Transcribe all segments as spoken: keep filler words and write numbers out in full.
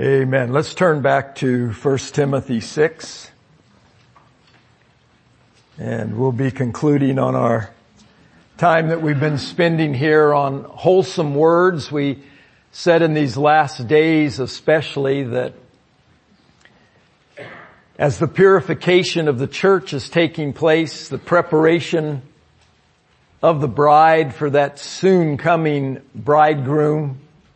Amen. Let's turn back to First Timothy six. And we'll be concluding on our time that we've been spending here on wholesome words. We said in these last days especially that as the purification of the church is taking place, the preparation of the bride for that soon coming bridegroom,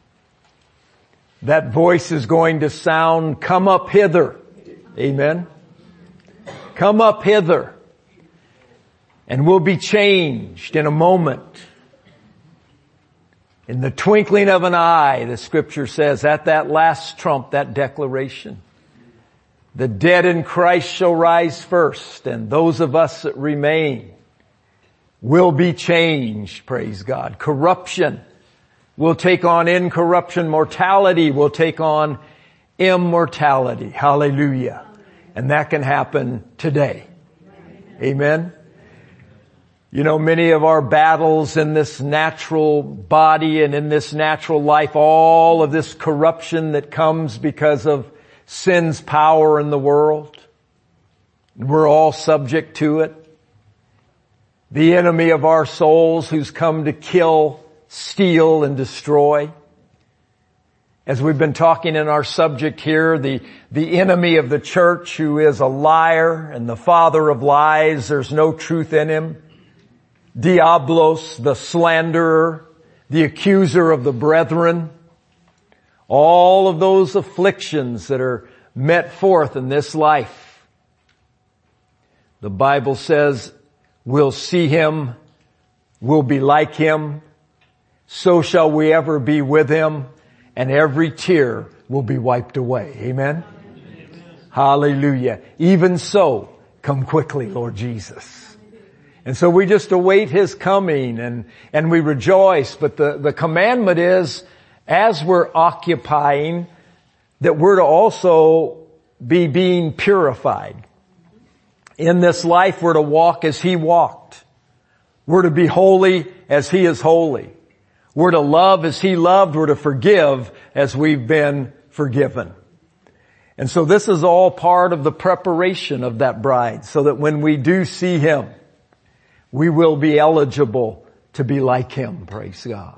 that voice is going to sound, "Come up hither." Amen. Come up hither. And we'll be changed in a moment. In the twinkling of an eye, the scripture says, at that last trump, that declaration. The dead in Christ shall rise first, and those of us that remain will be changed, praise God. Corruption will take on incorruption. Mortality will take on immortality. Hallelujah. And that can happen today. Amen. You know, many of our battles in this natural body and in this natural life, all of this corruption that comes because of sin's power in the world, we're all subject to it. The enemy of our souls who's come to kill, steal, and destroy. As we've been talking in our subject here, the, the enemy of the church who is a liar and the father of lies, there's no truth in him. Diablos, the slanderer, the accuser of the brethren. All of those afflictions that are met forth in this life. The Bible says we'll see him, we'll be like him, so shall we ever be with him, and every tear will be wiped away. Amen? Amen. Hallelujah. Even so, come quickly, Lord Jesus. And so we just await his coming and, and we rejoice. But the, the commandment is, as we're occupying, that we're to also be being purified. In this life, we're to walk as he walked. We're to be holy as he is holy. We're to love as he loved. We're to forgive as we've been forgiven. And so this is all part of the preparation of that bride, so that when we do see him, we will be eligible to be like him, praise God.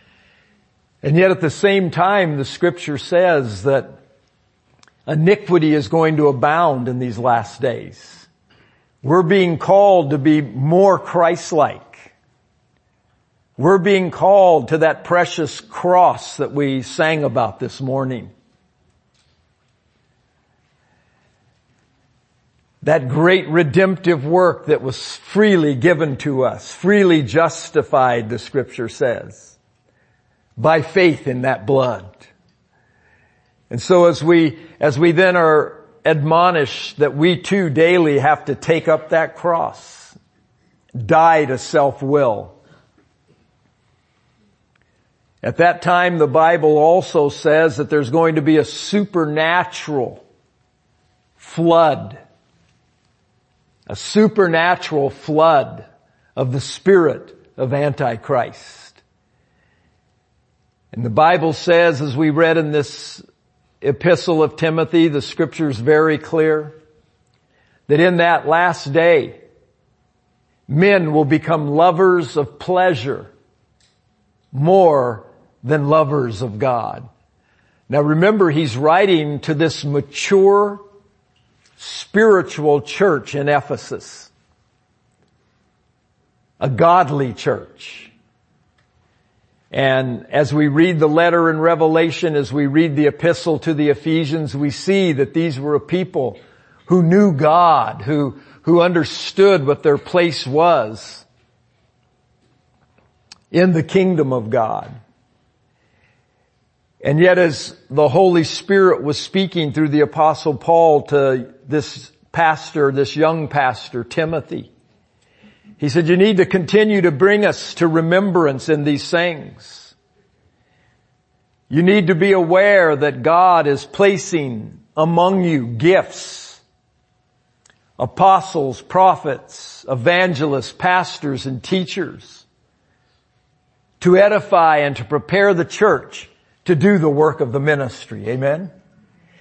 And yet at the same time, the scripture says that iniquity is going to abound in these last days. We're being called to be more Christ-like. We're being called to that precious cross that we sang about this morning. That great redemptive work that was freely given to us, freely justified, the scripture says, by faith in that blood. And so as we, as we then are admonished that we too daily have to take up that cross, die to self-will. At that time, the Bible also says that there's going to be a supernatural flood, a supernatural flood of the spirit of Antichrist. And the Bible says, as we read in this epistle of Timothy, the scripture is very clear, that in that last day, men will become lovers of pleasure more than lovers of God. Now remember, he's writing to this mature spiritual church in Ephesus. A godly church. And as we read the letter in Revelation, as we read the epistle to the Ephesians, we see that these were a people who knew God, who, who understood what their place was in the kingdom of God. And yet as the Holy Spirit was speaking through the Apostle Paul to this pastor, this young pastor, Timothy, he said, you need to continue to bring us to remembrance in these things. You need to be aware that God is placing among you gifts, apostles, prophets, evangelists, pastors, and teachers to edify and to prepare the church to do the work of the ministry. Amen?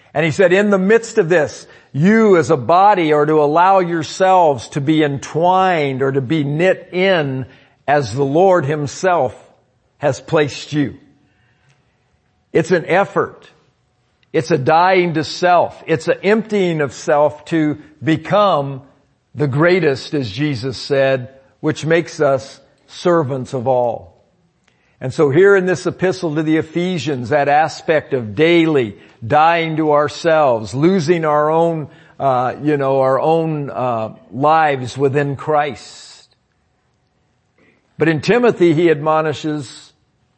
And he said, in the midst of this, you as a body are to allow yourselves to be entwined or to be knit in as the Lord himself has placed you. It's an effort. It's a dying to self. It's an emptying of self to become the greatest, as Jesus said, which makes us servants of all. And so here in this epistle to the Ephesians, that aspect of daily dying to ourselves, losing our own, uh, you know, our own uh, lives within Christ. But in Timothy, he admonishes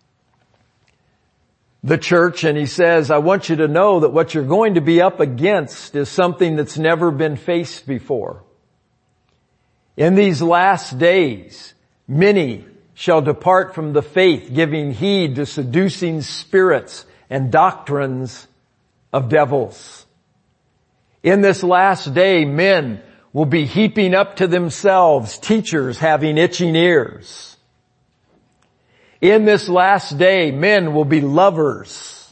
the church and he says, I want you to know that what you're going to be up against is something that's never been faced before. In these last days, many shall depart from the faith, giving heed to seducing spirits and doctrines of devils. In this last day, men will be heaping up to themselves teachers having itching ears. In this last day, men will be lovers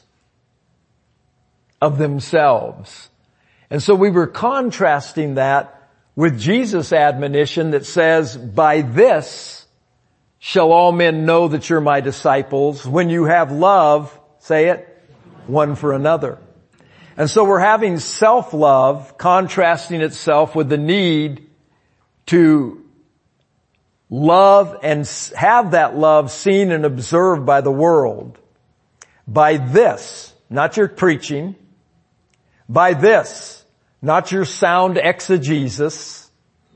of themselves. And so we were contrasting that with Jesus' admonition that says, by this shall all men know that you're my disciples when you have love, say it, one for another. And so we're having self-love contrasting itself with the need to love and have that love seen and observed by the world. By this, not your preaching, by this, not your sound exegesis,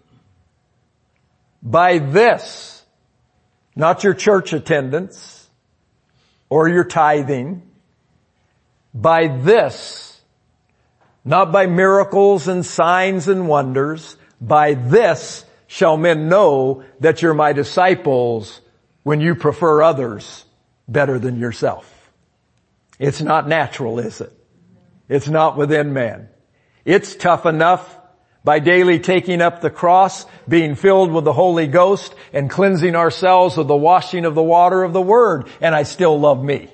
by this, not your church attendance or your tithing. By this, not by miracles and signs and wonders, by this shall men know that you're my disciples when you prefer others better than yourself. It's not natural, is it? It's not within man. It's tough enough by daily taking up the cross, being filled with the Holy Ghost, and cleansing ourselves with the washing of the water of the Word, and I still love me.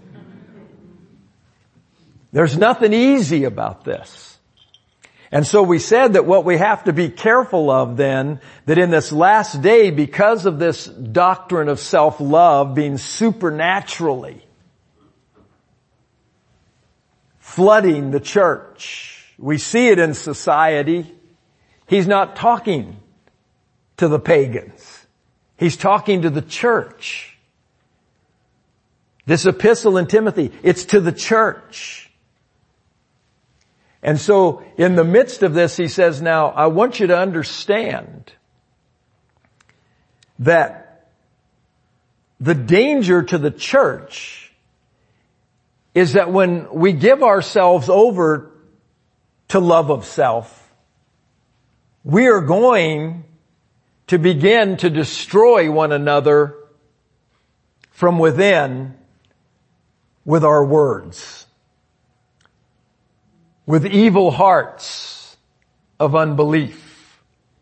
There's nothing easy about this. And so we said that what we have to be careful of then, that in this last day, because of this doctrine of self-love being supernaturally flooding the church, we see it in society. He's not talking to the pagans. He's talking to the church. This epistle in Timothy, it's to the church. And so in the midst of this, he says, now I want you to understand that the danger to the church is that when we give ourselves over to love of self, we are going to begin to destroy one another from within with our words, with evil hearts of unbelief.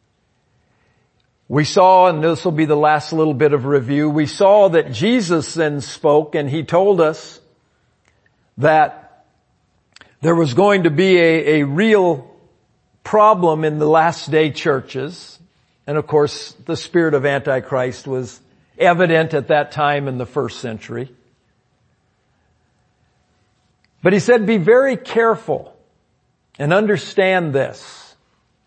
We saw, and this will be the last little bit of review, we saw that Jesus then spoke and he told us that there was going to be a, a real problem in the last day churches. And of course, the spirit of Antichrist was evident at that time in the first century. But he said, be very careful and understand this,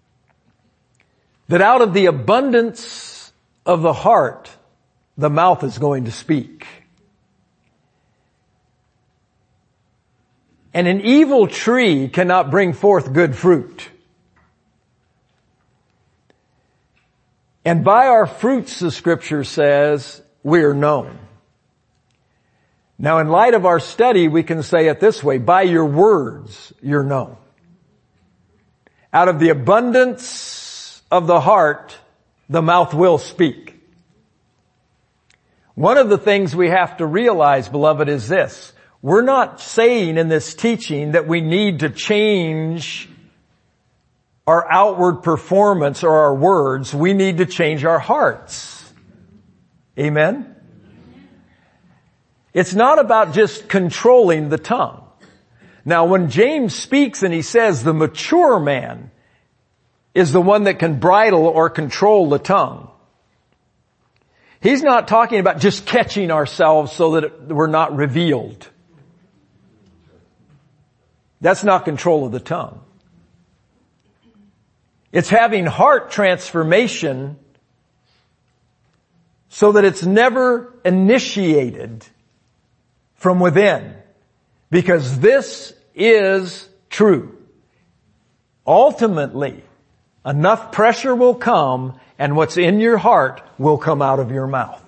that out of the abundance of the heart, the mouth is going to speak. And an evil tree cannot bring forth good fruit. And by our fruits, the scripture says, we are known. Now in light of our study, we can say it this way, by your words, you're known. Out of the abundance of the heart, the mouth will speak. One of the things we have to realize, beloved, is this. We're not saying in this teaching that we need to change our outward performance or our words. We need to change our hearts. Amen? It's not about just controlling the tongue. Now when James speaks and he says the mature man is the one that can bridle or control the tongue, he's not talking about just catching ourselves so that we're not revealed. That's not control of the tongue. It's having heart transformation so that it's never initiated from within. Because this is true. Ultimately, enough pressure will come and what's in your heart will come out of your mouth.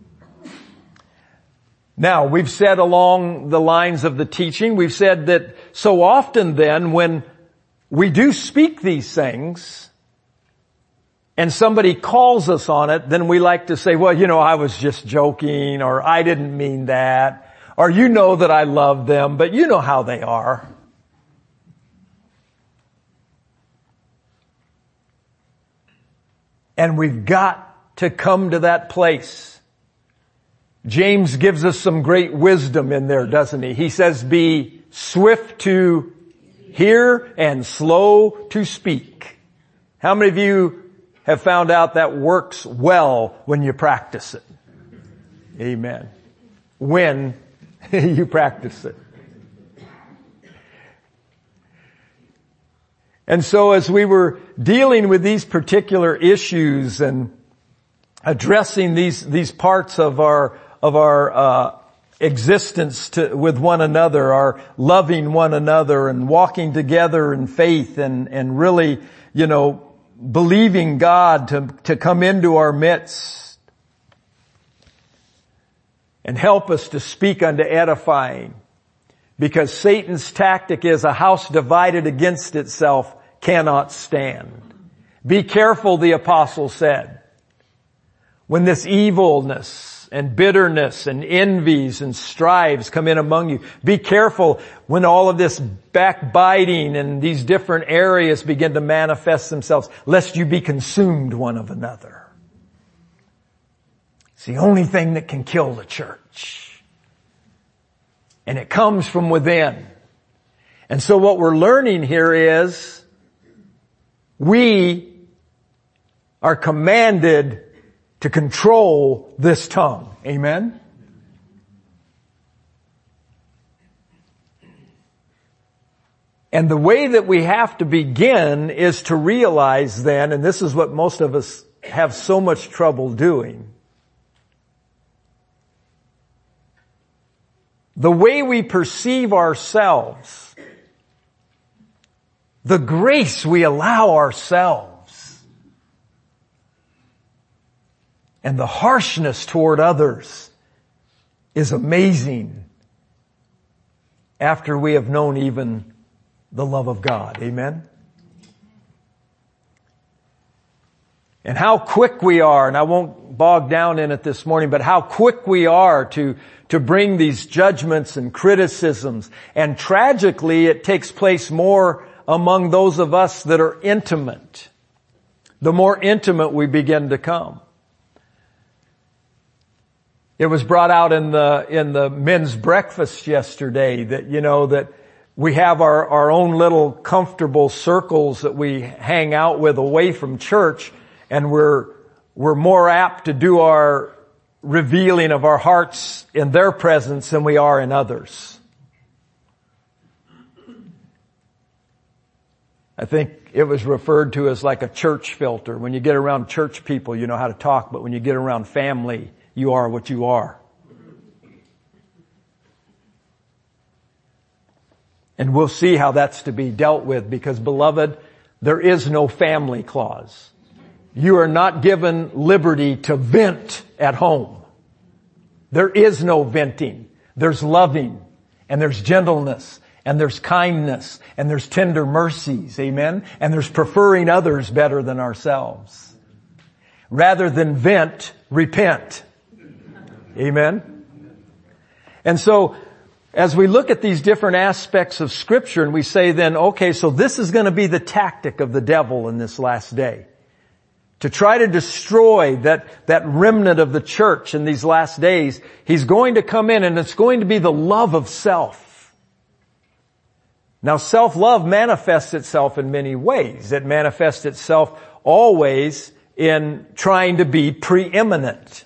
Now, we've said along the lines of the teaching, we've said that so often then when we do speak these things and somebody calls us on it, then we like to say, well, you know, I was just joking, or I didn't mean that, or you know that I love them, but you know how they are. And we've got to come to that place. James gives us some great wisdom in there, doesn't he? He says, be swift to hear and slow to speak. How many of you have found out that works well when you practice it? Amen. When you practice it. And so as we were dealing with these particular issues and addressing these, these parts of our, of our, uh, existence to, with one another, our loving one another and walking together in faith and, and really, you know, believing God to, to come into our midst and help us to speak unto edifying. Because Satan's tactic is a house divided against itself cannot stand. Be careful, the apostle said, when this evilness and bitterness and envies and strives come in among you. Be careful when all of this backbiting and these different areas begin to manifest themselves, lest you be consumed one of another. It's the only thing that can kill the church. And it comes from within. And so what we're learning here is we are commanded to control this tongue. Amen? And the way that we have to begin is to realize then, and this is what most of us have so much trouble doing, the way we perceive ourselves, the grace we allow ourselves, and the harshness toward others is amazing after we have known even the love of God. Amen? And how quick we are, and I won't bog down in it this morning, but how quick we are to, to bring these judgments and criticisms. And tragically, it takes place more among those of us that are intimate. The more intimate we begin to come. It was brought out in the, in the men's breakfast yesterday that, you know, that we have our, our own little comfortable circles that we hang out with away from church, and we're, we're more apt to do our revealing of our hearts in their presence than we are in others. I think it was referred to as like a church filter. When you get around church people, you know how to talk, but when you get around family, you are what you are. And we'll see how that's to be dealt with, because, beloved, there is no family clause. You are not given liberty to vent at home. There is no venting. There's loving, and there's gentleness, and there's kindness, and there's tender mercies. Amen? And there's preferring others better than ourselves. Rather than vent, repent. Amen? And so, as we look at these different aspects of Scripture and we say then, okay, so this is going to be the tactic of the devil in this last day. To try to destroy that, that remnant of the church in these last days, he's going to come in and it's going to be the love of self. Now, self-love manifests itself in many ways. It manifests itself always in trying to be preeminent.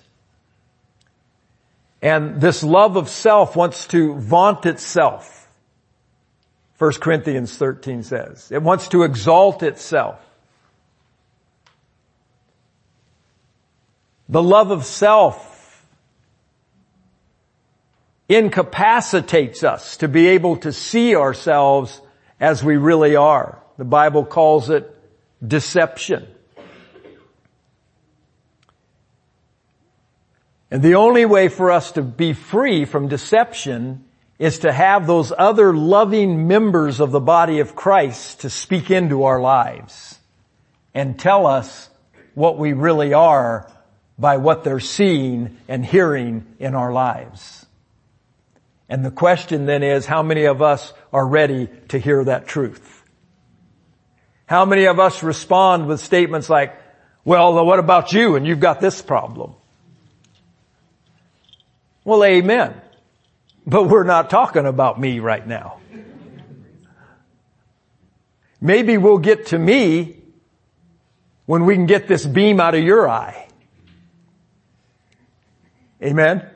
And this love of self wants to vaunt itself. First Corinthians thirteen says. It wants to exalt itself. The love of self incapacitates us to be able to see ourselves as we really are. The Bible calls it deception. And the only way for us to be free from deception is to have those other loving members of the body of Christ to speak into our lives and tell us what we really are by what they're seeing and hearing in our lives. And the question then is, how many of us are ready to hear that truth? How many of us respond with statements like, well, what about you? And you've got this problem. Well, amen. But we're not talking about me right now. Maybe we'll get to me when we can get this beam out of your eye. Amen?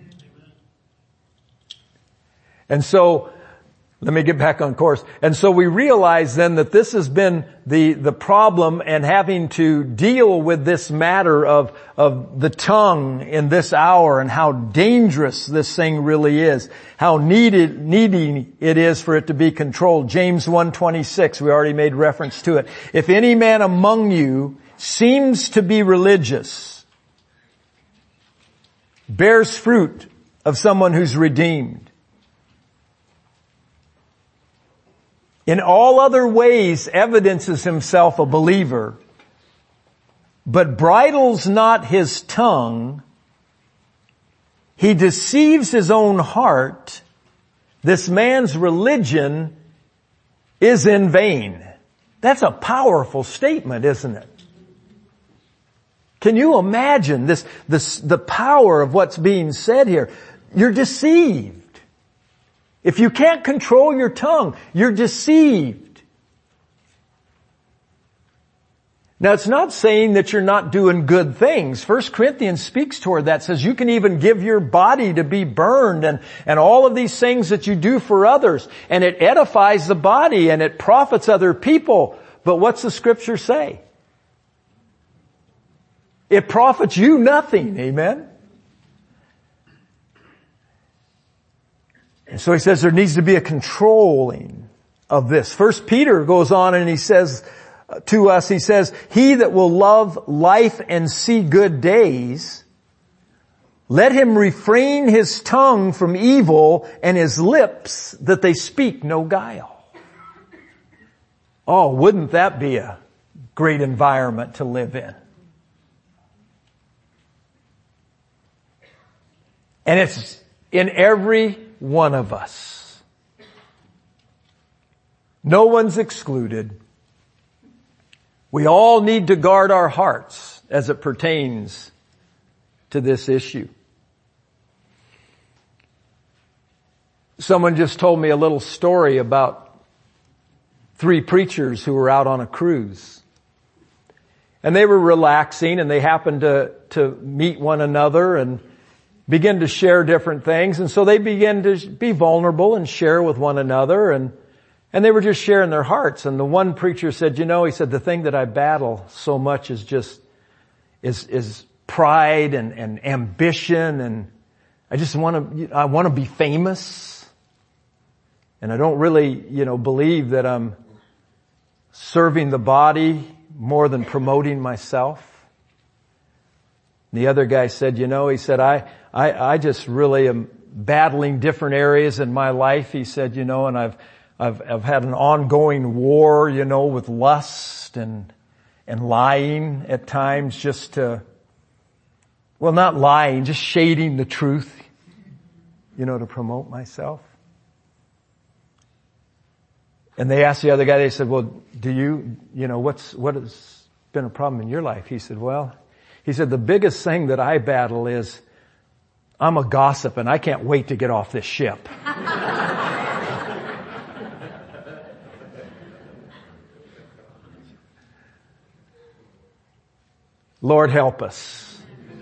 And so, let me get back on course. And so we realize then that this has been the, the problem, and having to deal with this matter of, of the tongue in this hour and how dangerous this thing really is. How needed, needy it is for it to be controlled. James one twenty-six, we already made reference to it. If any man among you seems to be religious, bears fruit of someone who's redeemed, in all other ways evidences himself a believer, but bridles not his tongue, he deceives his own heart, this man's religion is in vain. That's a powerful statement, isn't it? Can you imagine this, this, the power of what's being said here? You're deceived. If you can't control your tongue, you're deceived. Now, it's not saying that you're not doing good things. First Corinthians speaks toward that, says you can even give your body to be burned and, and all of these things that you do for others. And it edifies the body and it profits other people. But what's the scripture say? It profits you nothing. Amen? And so he says there needs to be a controlling of this. First Peter goes on and he says to us, he says, he that will love life and see good days, let him refrain his tongue from evil and his lips that they speak no guile. Oh, wouldn't that be a great environment to live in? And it's in every one of us. No one's excluded. We all need to guard our hearts as it pertains to this issue. Someone just told me a little story about three preachers who were out on a cruise. And they were relaxing and they happened to, to meet one another and begin to share different things. And so they began to be vulnerable and share with one another. And, and they were just sharing their hearts. And the one preacher said, you know, he said, the thing that I battle so much is just, is, is pride and, and ambition. And I just want to, I want to be famous. And I don't really, you know, believe that I'm serving the body more than promoting myself. The other guy said, you know, he said, I, I, I just really am battling different areas in my life. He said, you know, and I've, I've, I've had an ongoing war, you know, with lust and, and lying at times just to, well, not lying, just shading the truth, you know, to promote myself. And they asked the other guy, they said, well, do you, you know, what's, what has been a problem in your life? He said, well, he said, the biggest thing that I battle is I'm a gossip and I can't wait to get off this ship. Lord, help us.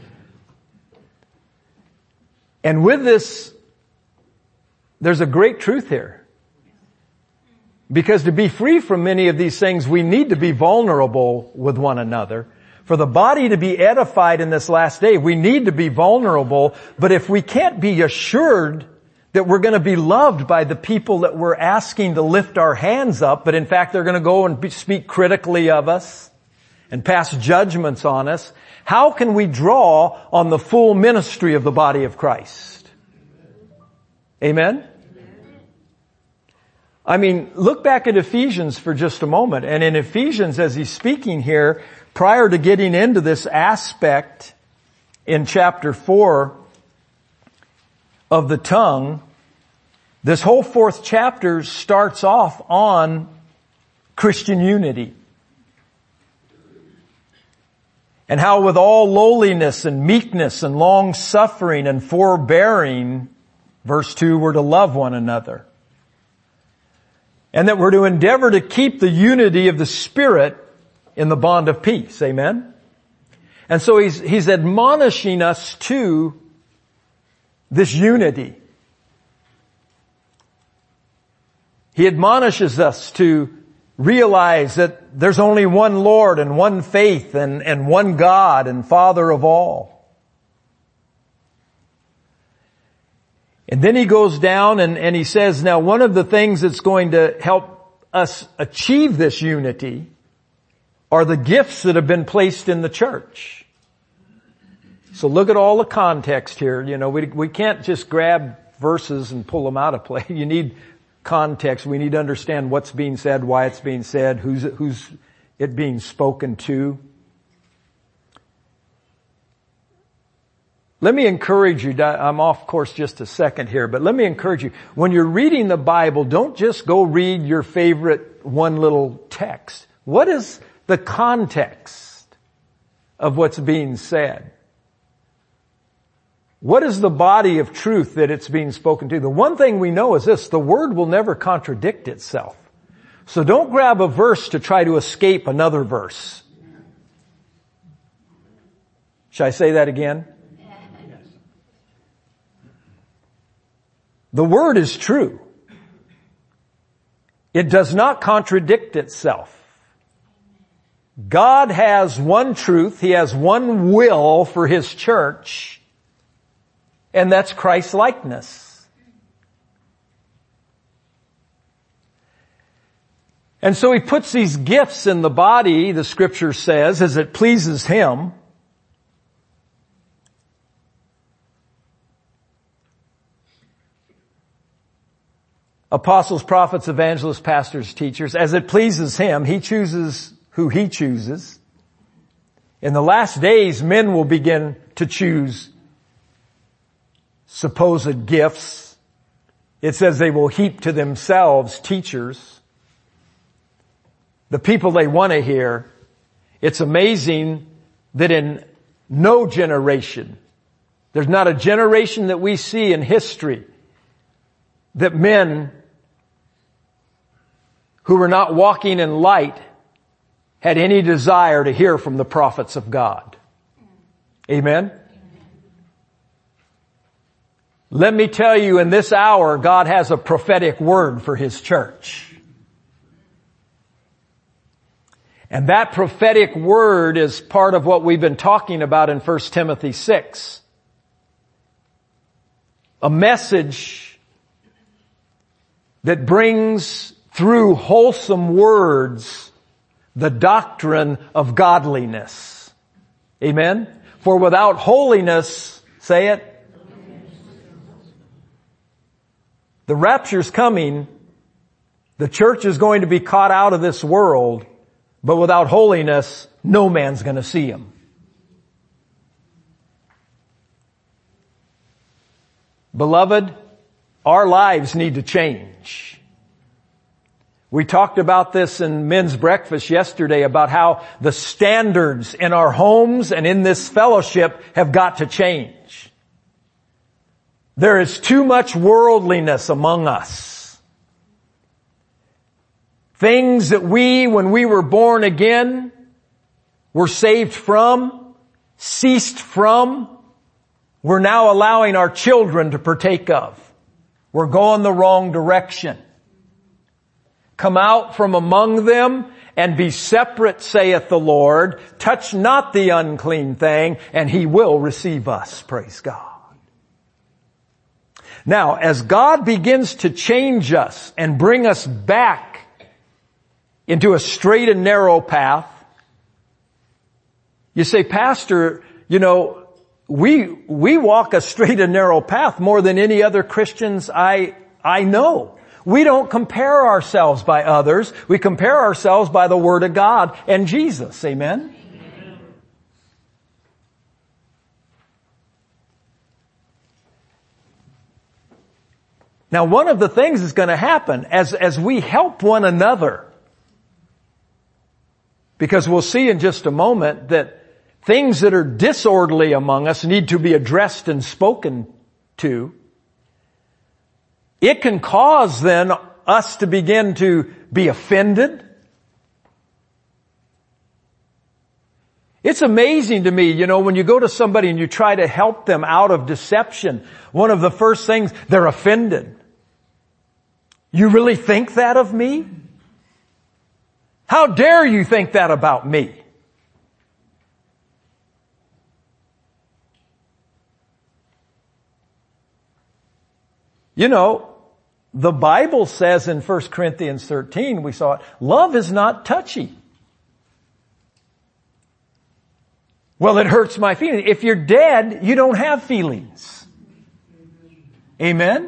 And with this, there's a great truth here. Because to be free from many of these things, we need to be vulnerable with one another. For the body to be edified in this last day, we need to be vulnerable. But if we can't be assured that we're going to be loved by the people that we're asking to lift our hands up, but in fact they're going to go and be, speak critically of us and pass judgments on us, how can we draw on the full ministry of the body of Christ? Amen? I mean, look back at Ephesians for just a moment. And in Ephesians, as he's speaking here, prior to getting into this aspect in chapter four of the tongue, this whole fourth chapter starts off on Christian unity. And how with all lowliness and meekness and long suffering and forbearing, verse two, we're to love one another. And that we're to endeavor to keep the unity of the Spirit in the bond of peace. Amen? And so he's, he's admonishing us to this unity. He admonishes us to realize that there's only one Lord and one faith and, and one God and Father of all. And then he goes down and, and he says, now one of the things that's going to help us achieve this unity are the gifts that have been placed in the church. So look at all the context here. You know, we, we can't just grab verses and pull them out of play. You need context. We need to understand what's being said, why it's being said, who's, who's it being spoken to. Let me encourage you, I'm off course just a second here, but let me encourage you, when you're reading the Bible, don't just go read your favorite one little text. What is the context of what's being said? What is the body of truth that it's being spoken to? The one thing we know is this, the Word will never contradict itself. So don't grab a verse to try to escape another verse. Should I say that again? The Word is true. It does not contradict itself. God has one truth. He has one will for His church. And that's Christ-likeness. And so He puts these gifts in the body, the Scripture says, as it pleases Him. Apostles, prophets, evangelists, pastors, teachers, as it pleases Him. He chooses who He chooses. In the last days, men will begin to choose supposed gifts. It says they will heap to themselves teachers, the people they want to hear. It's amazing that in no generation, there's not a generation that we see in history that men who were not walking in light had any desire to hear from the prophets of God. Amen? Let me tell you, in this hour, God has a prophetic word for His church. And that prophetic word is part of what we've been talking about in First Timothy six. A message that brings through wholesome words the doctrine of godliness. Amen? For without holiness, say it, the rapture's coming, the church is going to be caught out of this world, but without holiness, no man's going to see Him. Beloved, our lives need to change. We talked about this in men's breakfast yesterday about how the standards in our homes and in this fellowship have got to change. There is too much worldliness among us. Things that we, when we were born again, were saved from, ceased from, we're now allowing our children to partake of. We're going the wrong direction. Come out from among them and be separate, saith the Lord. Touch not the unclean thing, and He will receive us. Praise God. Now, as God begins to change us and bring us back into a straight and narrow path, you say, Pastor, you know, we, we walk a straight and narrow path more than any other Christians I, I know. We don't compare ourselves by others. We compare ourselves by the Word of God and Jesus. Amen? Amen. Now, one of the things that's going to happen as, as we help one another, because we'll see in just a moment that things that are disorderly among us need to be addressed and spoken to. It can cause then us to begin to be offended. It's amazing to me, you know, when you go to somebody and you try to help them out of deception, one of the first things, they're offended. You really think that of me? How dare you think that about me? You know, the Bible says in First Corinthians thirteen, we saw it, love is not touchy. Well, it hurts my feelings. If you're dead, you don't have feelings. Amen?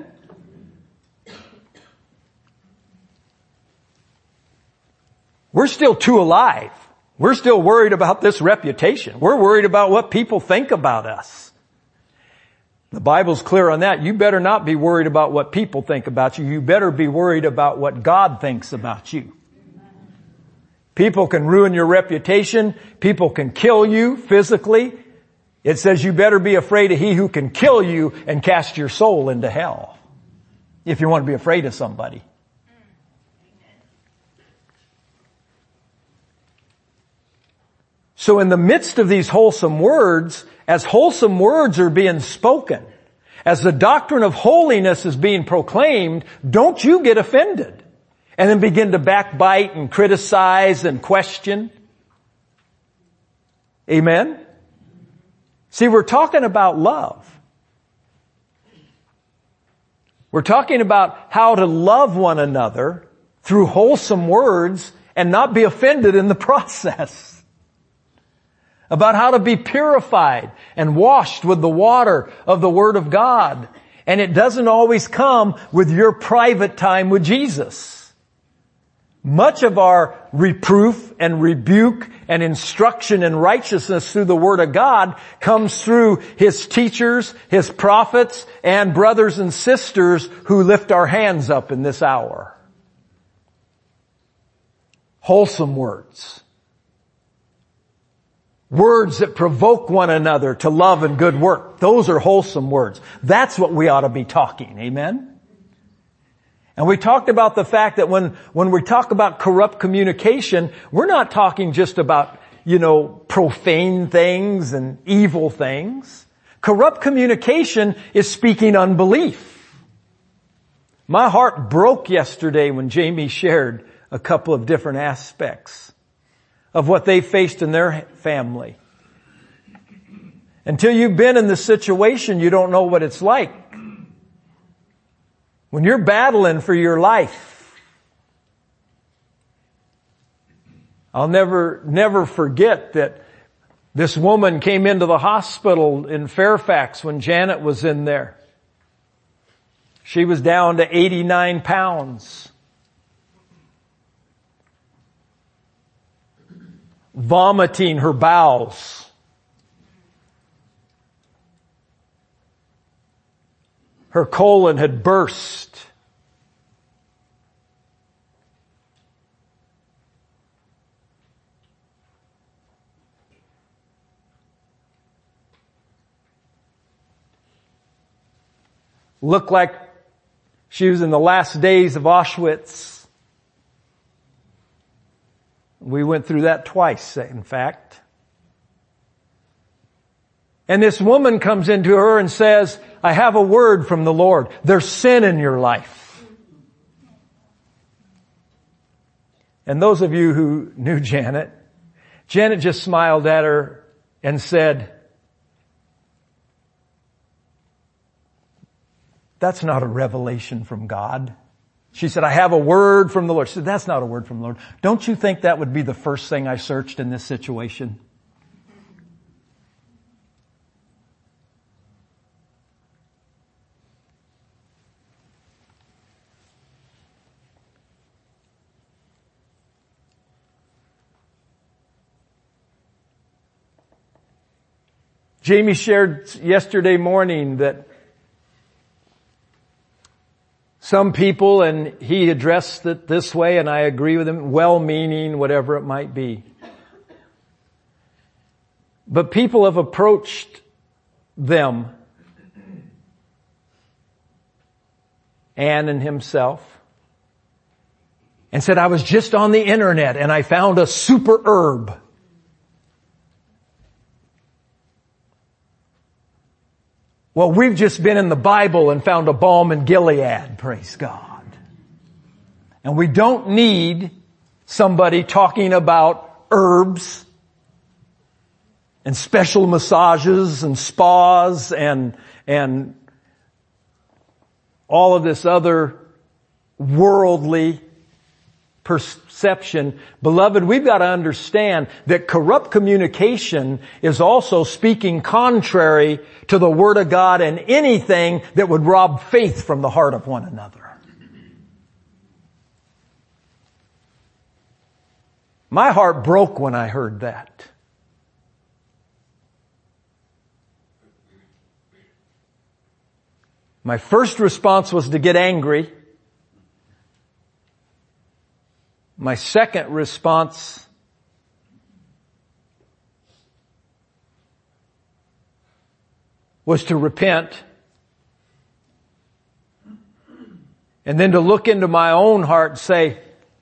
We're still too alive. We're still worried about this reputation. We're worried about what people think about us. The Bible's clear on that. You better not be worried about what people think about you. You better be worried about what God thinks about you. People can ruin your reputation. People can kill you physically. It says you better be afraid of he who can kill you and cast your soul into hell. If you want to be afraid of somebody. So in the midst of these wholesome words, as wholesome words are being spoken, as the doctrine of holiness is being proclaimed, don't you get offended and then begin to backbite and criticize and question. Amen? See, we're talking about love. We're talking about how to love one another through wholesome words and not be offended in the process. About how to be purified and washed with the water of the Word of God. And it doesn't always come with your private time with Jesus. Much of our reproof and rebuke and instruction in righteousness through the Word of God comes through His teachers, His prophets, and brothers and sisters who lift our hands up in this hour. Wholesome words. Words that provoke one another to love and good work. Those are wholesome words. That's what we ought to be talking. Amen? And we talked about the fact that when, when we talk about corrupt communication, we're not talking just about, you know, profane things and evil things. Corrupt communication is speaking unbelief. My heart broke yesterday when Jamie shared a couple of different aspects of what they faced in their family. Until you've been in the situation, you don't know what it's like. When you're battling for your life. I'll never, never forget that this woman came into the hospital in Fairfax when Janet was in there. She was down to eighty-nine pounds. Vomiting her bowels. Her colon had burst. Looked like she was in the last days of Auschwitz. We went through that twice, in fact. And this woman comes into her and says, I have a word from the Lord. There's sin in your life. And those of you who knew Janet, Janet just smiled at her and said, that's not a revelation from God. She said, I have a word from the Lord. She said, that's not a word from the Lord. Don't you think that would be the first thing I searched in this situation? Jamie shared yesterday morning that some people, and he addressed it this way, and I agree with him, well-meaning, whatever it might be. But people have approached them, Ann and himself, and said, I was just on the internet and I found a super herb. Well, we've just been in the Bible and found a balm in Gilead, praise God. And we don't need somebody talking about herbs and special massages and spas and, and all of this other worldly perception. Beloved, we've got to understand that corrupt communication is also speaking contrary to the Word of God and anything that would rob faith from the heart of one another. My heart broke when I heard that. My first response was to get angry. My second response was to repent and then to look into my own heart and say,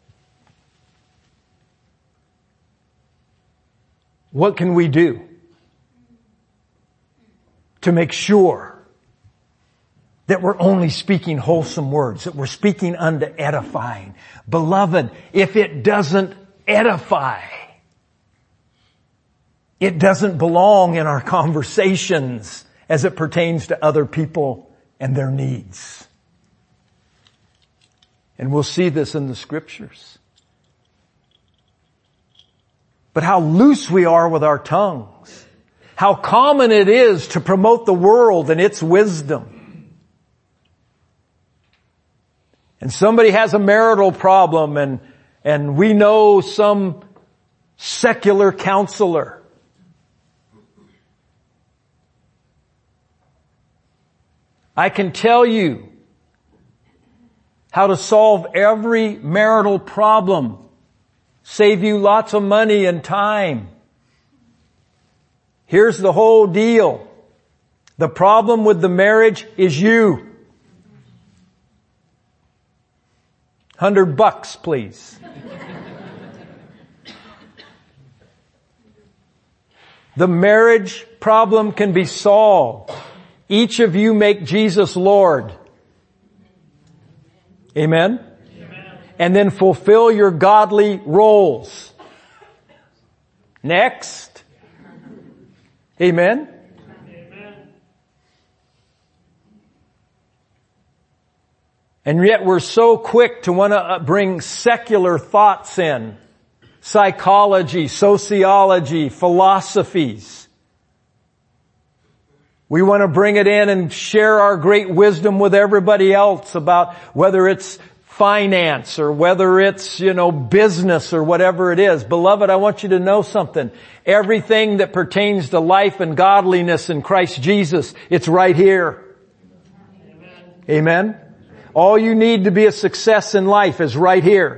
what can we do to make sure that we're only speaking wholesome words, that we're speaking unto edifying? Beloved, if it doesn't edify, it doesn't belong in our conversations as it pertains to other people and their needs. And we'll see this in the scriptures. But how loose we are with our tongues. How common it is to promote the world and its wisdom. And somebody has a marital problem and, and we know some secular counselor. I can tell you how to solve every marital problem, save you lots of money and time. Here's the whole deal. The problem with the marriage is you. Hundred bucks, please. The marriage problem can be solved. Each of you make Jesus Lord. Amen? Amen. And then fulfill your godly roles. Next. Amen? And yet we're so quick to want to bring secular thoughts in. Psychology, sociology, philosophies. We want to bring it in and share our great wisdom with everybody else about whether it's finance or whether it's, you know, business or whatever it is. Beloved, I want you to know something. Everything that pertains to life and godliness in Christ Jesus, it's right here. Amen. Amen. All you need to be a success in life is right here.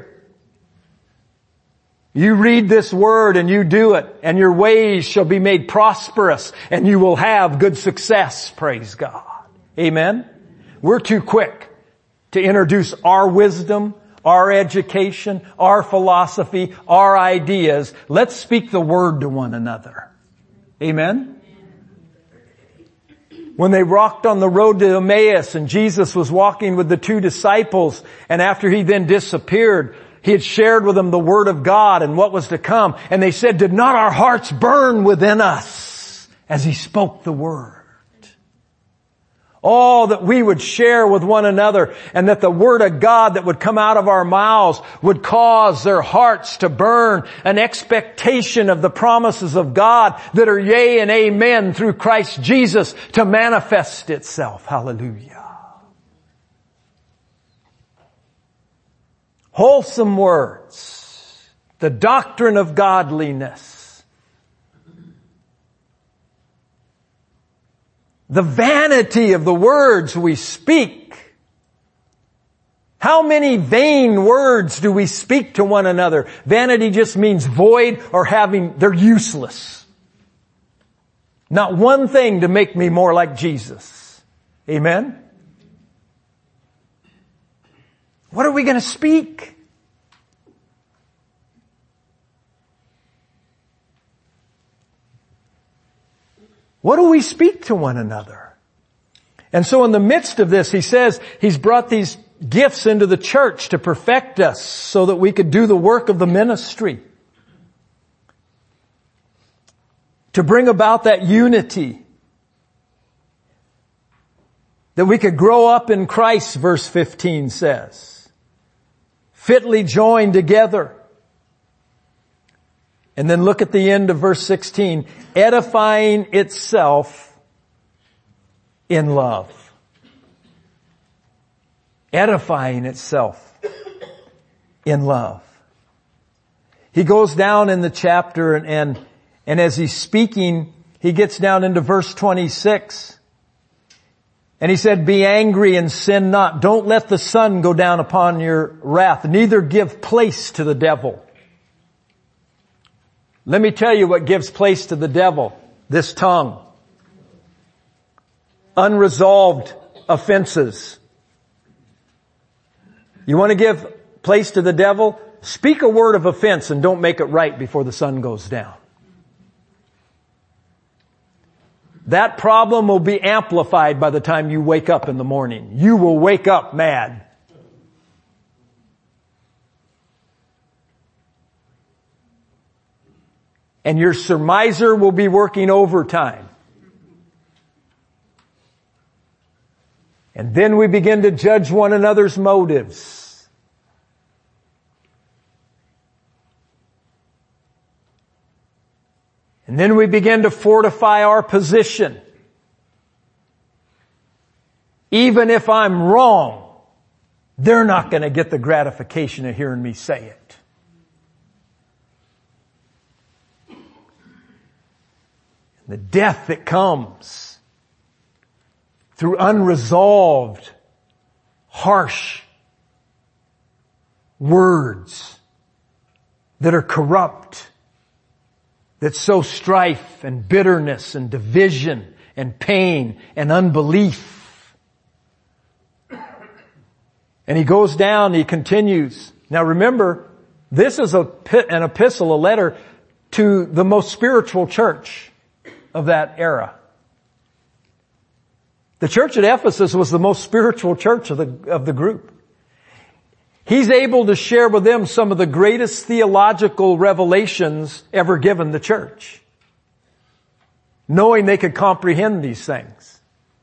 You read this word and you do it, and your ways shall be made prosperous, and you will have good success. Praise God. Amen. We're too quick to introduce our wisdom, our education, our philosophy, our ideas. Let's speak the word to one another. Amen. When they walked on the road to Emmaus and Jesus was walking with the two disciples, and after he then disappeared, he had shared with them the Word of God and what was to come. And they said, did not our hearts burn within us as he spoke the Word? All that we would share with one another, and that the Word of God that would come out of our mouths would cause their hearts to burn, an expectation of the promises of God that are yea and amen through Christ Jesus to manifest itself. Hallelujah. Wholesome words, the doctrine of godliness, the vanity of the words we speak. How many vain words do we speak to one another? Vanity just means void or having, they're useless. Not one thing to make me more like Jesus. Amen? What are we going to speak? What do we speak to one another? And so in the midst of this, he says he's brought these gifts into the church to perfect us so that we could do the work of the ministry. To bring about that unity. That we could grow up in Christ, verse fifteen says. Fitly joined together. And then look at the end of verse sixteen. Edifying itself in love. Edifying itself in love. He goes down in the chapter and, and, and as he's speaking, he gets down into verse twenty-six. And he said, be angry and sin not. Don't let the sun go down upon your wrath. Neither give place to the devil. Let me tell you what gives place to the devil. This tongue. Unresolved offenses. You want to give place to the devil? Speak a word of offense and don't make it right before the sun goes down. That problem will be amplified by the time you wake up in the morning. You will wake up mad. And your surmiser will be working overtime. And then we begin to judge one another's motives. And then we begin to fortify our position. Even if I'm wrong, they're not going to get the gratification of hearing me say it. The death that comes through unresolved, harsh words that are corrupt, that sow strife and bitterness and division and pain and unbelief. And he goes down, he continues. Now remember, this is a, an epistle, a letter to the most spiritual church of that era. The church at Ephesus was the most spiritual church of the, of the group. He's able to share with them some of the greatest theological revelations ever given the church, knowing they could comprehend these things.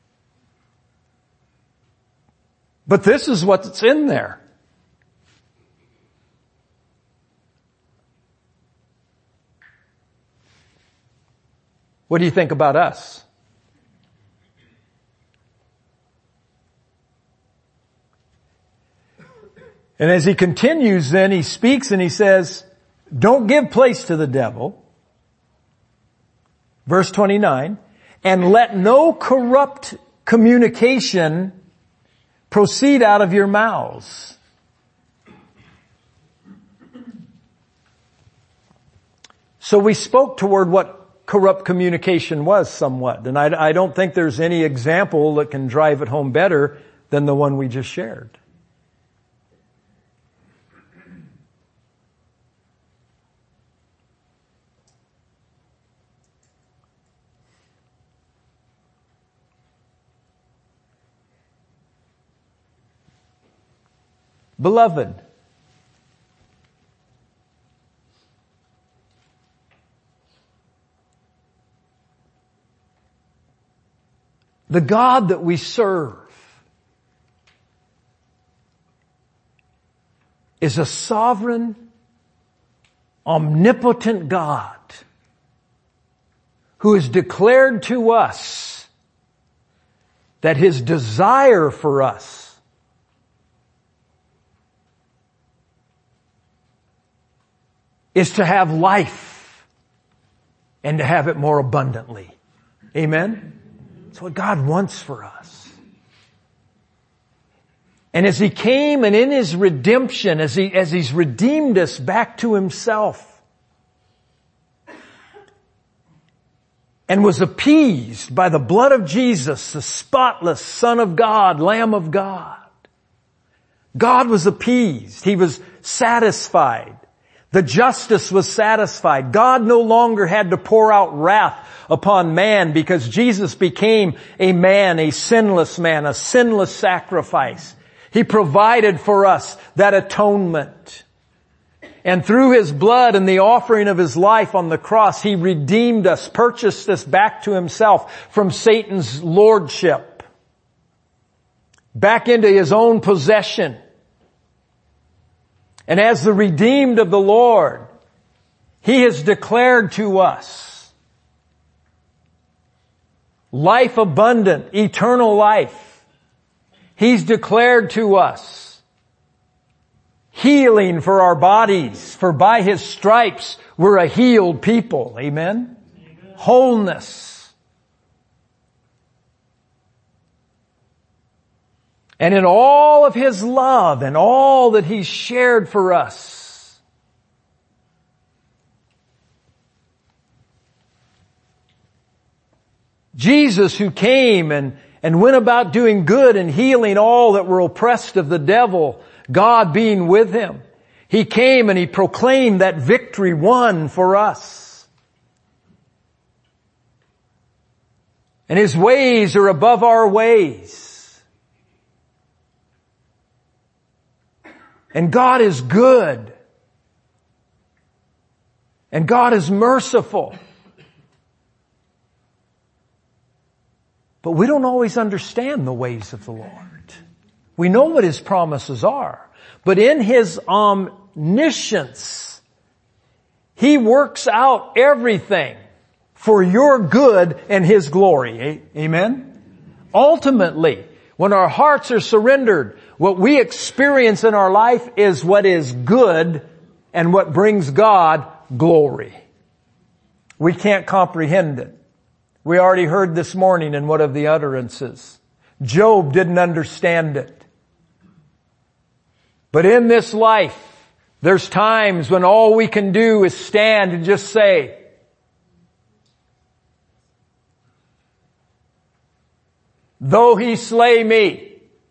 But this is what's in there. What do you think about us? And as he continues then, he speaks and he says, don't give place to the devil. Verse twenty-nine, and let no corrupt communication proceed out of your mouths. So we spoke toward what corrupt communication was somewhat. And I, I don't think there's any example that can drive it home better than the one we just shared. Beloved, the God that we serve is a sovereign, omnipotent God who has declared to us that His desire for us is to have life and to have it more abundantly. Amen? That's what God wants for us. And as He came and in His redemption, as He, as He's redeemed us back to Himself, and was appeased by the blood of Jesus, the spotless Son of God, Lamb of God. God was appeased. He was satisfied. The justice was satisfied. God no longer had to pour out wrath upon man because Jesus became a man, a sinless man, a sinless sacrifice. He provided for us that atonement. And through His blood and the offering of His life on the cross, He redeemed us, purchased us back to Himself from Satan's lordship, back into His own possession. And as the redeemed of the Lord, He has declared to us life abundant, eternal life. He's declared to us healing for our bodies, for by His stripes we're a healed people. Amen? Amen. Wholeness. And in all of His love and all that He's shared for us, Jesus, who came and, and went about doing good and healing all that were oppressed of the devil, God being with Him, He came and He proclaimed that victory won for us. And His ways are above our ways. And God is good. And God is merciful. But we don't always understand the ways of the Lord. We know what His promises are. But in His omniscience, He works out everything for your good and His glory. Amen? Ultimately, when our hearts are surrendered, what we experience in our life is what is good and what brings God glory. We can't comprehend it. We already heard this morning in one of the utterances. Job didn't understand it. But in this life, there's times when all we can do is stand and just say, though He slay me,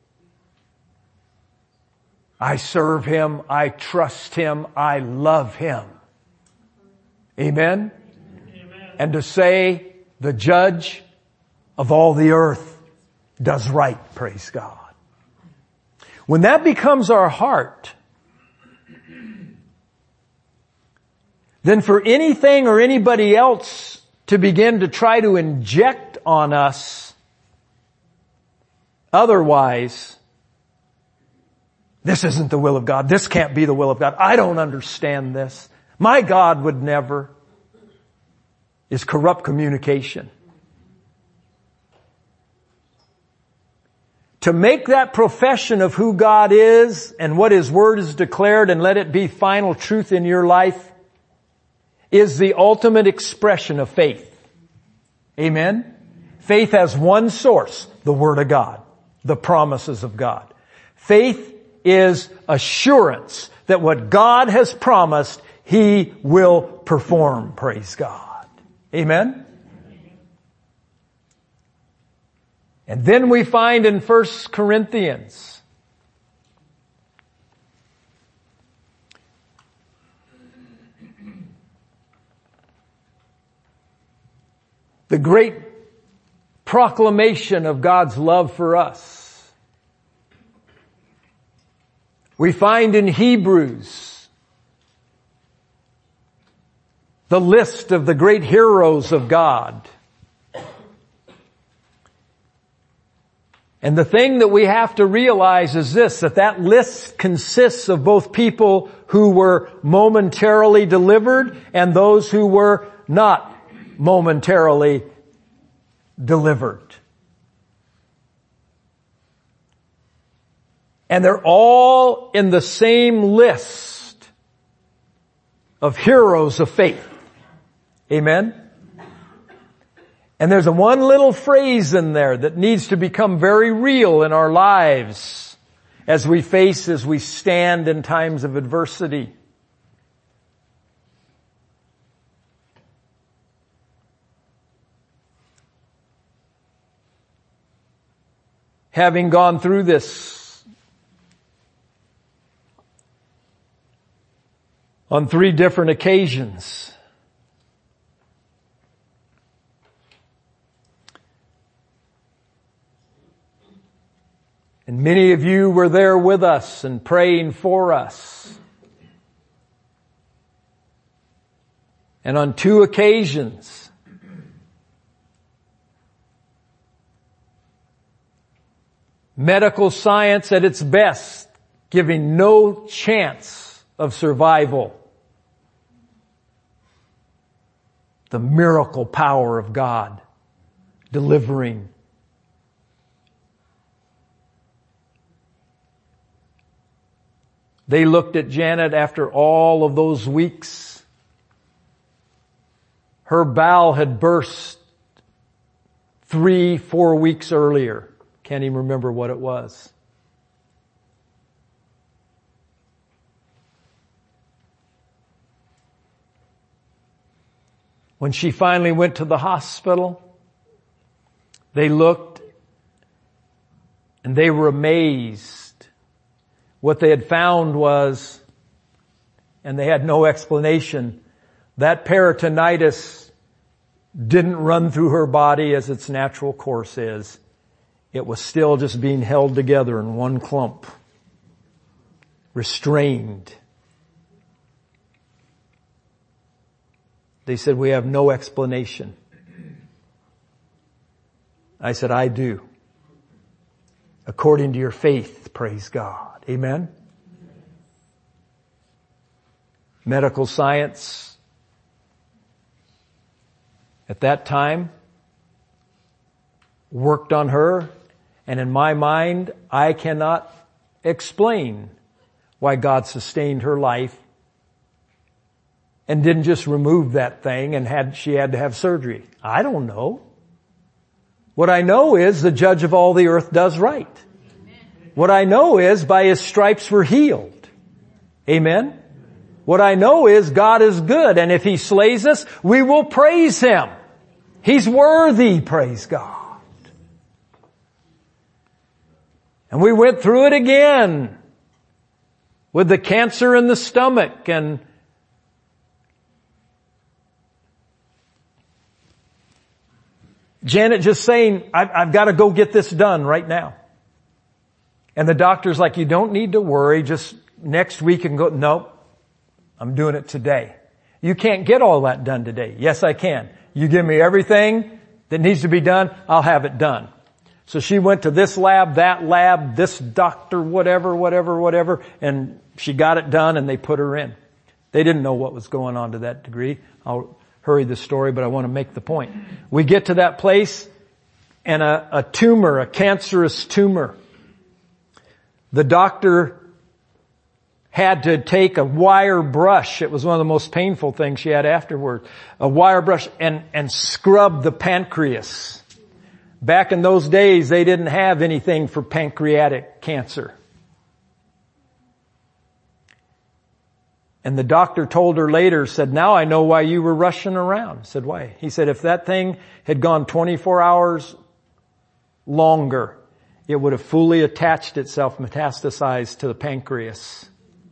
I serve Him, I trust Him, I love Him. Amen? Amen. And to say, the Judge of all the earth does right, praise God. When that becomes our heart, then for anything or anybody else to begin to try to inject on us otherwise, this isn't the will of God. This can't be the will of God. I don't understand this. My God would never, is corrupt communication. To make that profession of who God is and what His Word is declared and let it be final truth in your life is the ultimate expression of faith. Amen? Faith has one source, the Word of God, the promises of God. Faith is assurance that what God has promised, He will perform. Praise God. Amen? And then we find in First Corinthians the great proclamation of God's love for us. We find in Hebrews the list of the great heroes of God. And the thing that we have to realize is this, that that list consists of both people who were momentarily delivered and those who were not momentarily delivered. And they're all in the same list of heroes of faith. Amen? And there's a one little phrase in there that needs to become very real in our lives as we face, as we stand in times of adversity. Having gone through this on three different occasions, and many of you were there with us and praying for us. And on two occasions, medical science at its best, giving no chance of survival. The miracle power of God delivering. They looked at Janet after all of those weeks. Her bowel had burst three, four weeks earlier. Can't even remember what it was. When she finally went to the hospital, they looked and they were amazed. What they had found was, and they had no explanation, that peritonitis didn't run through her body as its natural course is. It was still just being held together in one clump, restrained. They said, we have no explanation. I said, I do. According to your faith, praise God. Amen? Medical science at that time worked on her, and in my mind, I cannot explain why God sustained her life and didn't just remove that thing and had she had to have surgery. I don't know. What I know is the judge of all the earth does right. What I know is by His stripes we're healed. Amen? What I know is God is good, and if He slays us, we will praise Him. He's worthy, praise God. And we went through it again with the cancer in the stomach, and Janet just saying, I've, I've got to go get this done right now. And the doctor's like, you don't need to worry, just next week and go, nope, I'm doing it today. You can't get all that done today. Yes, I can. You give me everything that needs to be done, I'll have it done. So she went to this lab, that lab, this doctor, whatever, whatever, whatever, and she got it done and they put her in. They didn't know what was going on to that degree. I'll hurry the story, but I want to make the point. We get to that place and a, a tumor, a cancerous tumor. The doctor had to take a wire brush. It was one of the most painful things she had afterward. A wire brush and, and scrub the pancreas. Back in those days, they didn't have anything for pancreatic cancer. And the doctor told her later, said, now I know why you were rushing around. I said, why? He said, if that thing had gone twenty-four hours longer, it would have fully attached itself, metastasized to the pancreas.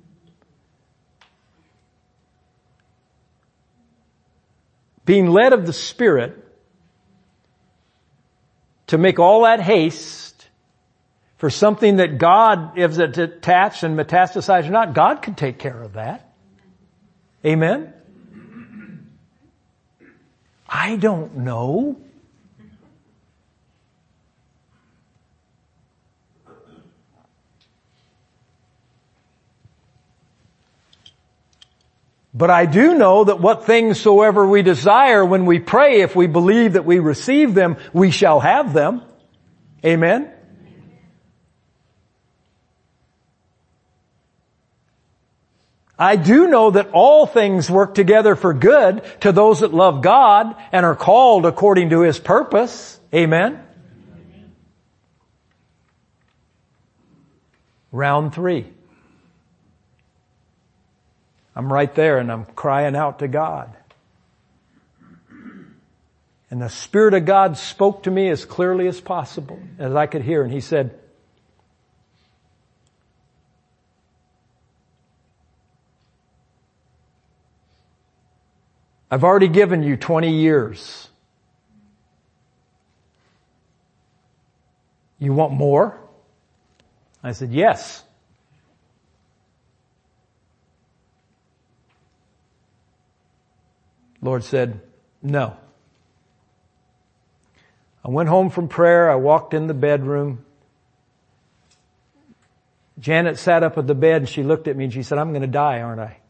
Being led of the Spirit to make all that haste for something that God, if it's attached and metastasized or not, God can take care of that. Amen? I don't know. But I do know that what things soever we desire when we pray, if we believe that we receive them, we shall have them. Amen? I do know that all things work together for good to those that love God and are called according to His purpose. Amen? Round three. I'm right there and I'm crying out to God. And the Spirit of God spoke to me as clearly as possible, as I could hear. And He said, I've already given you twenty years. You want more? I said, yes. Lord said, no. I went home from prayer. I walked in the bedroom. Janet sat up at the bed and she looked at me and she said, I'm going to die, aren't I?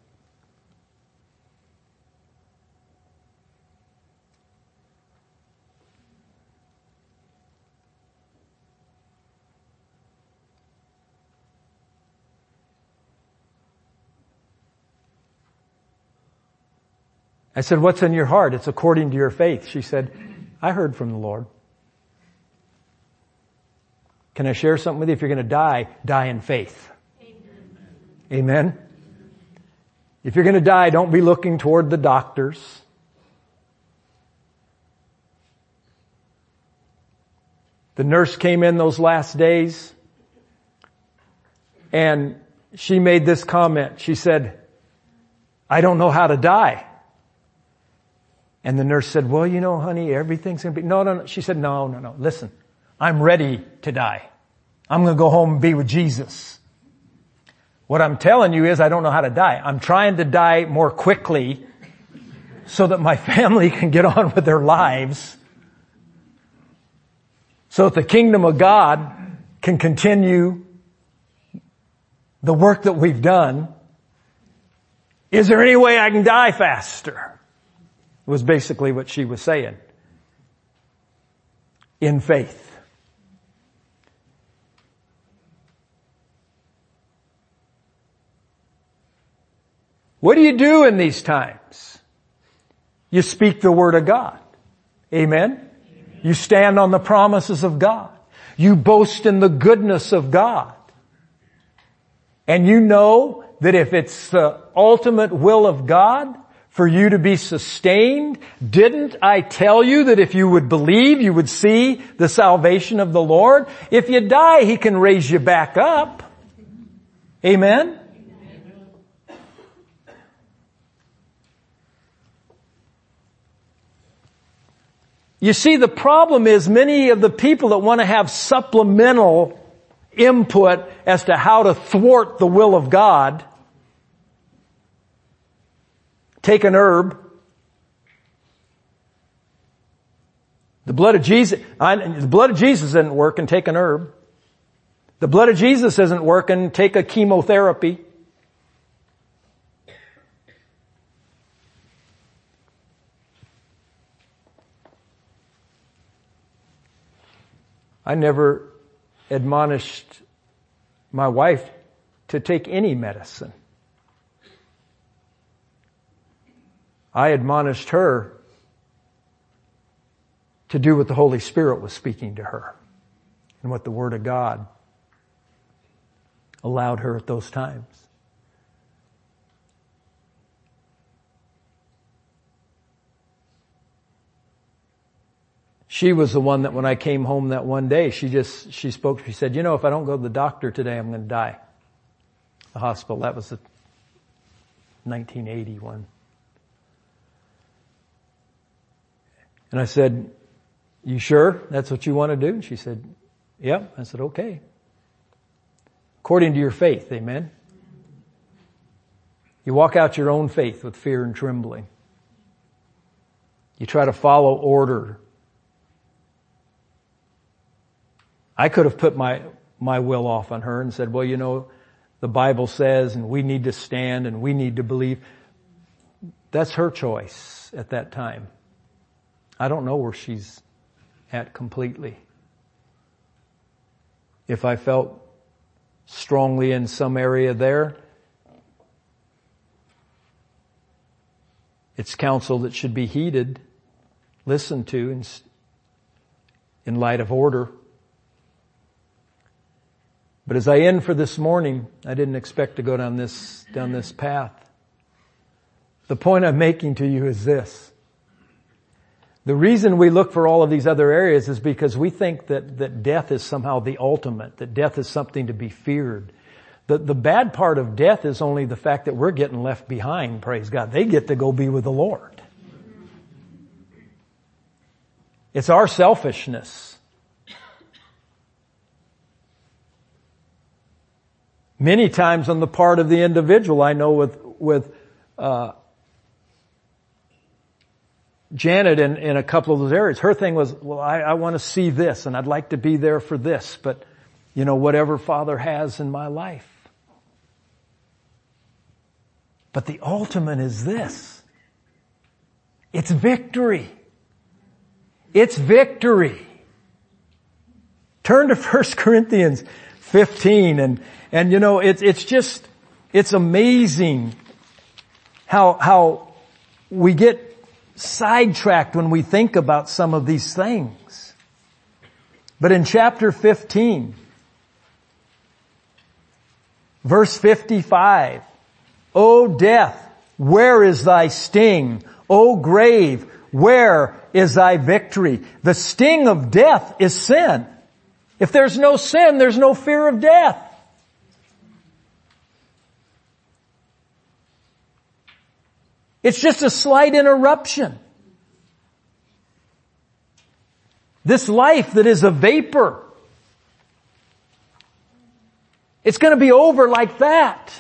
I said, what's in your heart? It's according to your faith. She said, I heard from the Lord. Can I share something with you? If you're going to die, die in faith. Amen. Amen. If you're going to die, don't be looking toward the doctors. The nurse came in those last days and she made this comment. She said, I don't know how to die. And the nurse said, well, you know, honey, everything's going to be... No, no, no. She said, no, no, no. Listen, I'm ready to die. I'm going to go home and be with Jesus. What I'm telling you is I don't know how to die. I'm trying to die more quickly so that my family can get on with their lives, so that the kingdom of God can continue the work that we've done. Is there any way I can die faster? Was basically what she was saying. In faith. What do you do in these times? You speak the Word of God. Amen? Amen. You stand on the promises of God. You boast in the goodness of God. And you know that if it's the ultimate will of God for you to be sustained, didn't I tell you that if you would believe, you would see the salvation of the Lord? If you die, He can raise you back up. Amen? You see, the problem is many of the people that want to have supplemental input as to how to thwart the will of God take an herb. The blood of Jesus, I, the blood of Jesus isn't working, take an herb. The blood of Jesus isn't working, take a chemotherapy. I never admonished my wife to take any medicine. I admonished her to do what the Holy Spirit was speaking to her and what the Word of God allowed her at those times. She was the one that when I came home that one day, she just, she spoke, she said, you know, if I don't go to the doctor today, I'm going to die. The hospital, that was the nineteen eighty-one. And I said, you sure that's what you want to do? And she said, yep. I said, okay. according to your faith. Amen? You walk out your own faith with fear and trembling. You try to follow order. I could have put my, my will off on her and said, well, you know, the Bible says, and we need to stand and we need to believe. That's her choice at that time. I don't know where she's at completely. If I felt strongly in some area there, it's counsel that should be heeded, listened to in, in light of order. But as I end for this morning, I didn't expect to go down this, down this path. The point I'm making to you is this. The reason we look for all of these other areas is because we think that, that death is somehow the ultimate, that death is something to be feared. The, the bad part of death is only the fact that we're getting left behind, praise God. They get to go be with the Lord. It's our selfishness. Many times on the part of the individual, I know with, with, uh, Janet in, in a couple of those areas, her thing was, well, I, I want to see this and I'd like to be there for this, but you know, whatever Father has in my life. But the ultimate is this. It's victory. It's victory. Turn to First Corinthians fifteen and, and you know, it's, it's just, it's amazing how, how we get sidetracked when we think about some of these things. But in chapter fifteen, verse fifty-five, O death, where is thy sting? O grave, where is thy victory? The sting of death is sin. If there's no sin, there's no fear of death. It's just a slight interruption. This life that is a vapor, it's going to be over like that.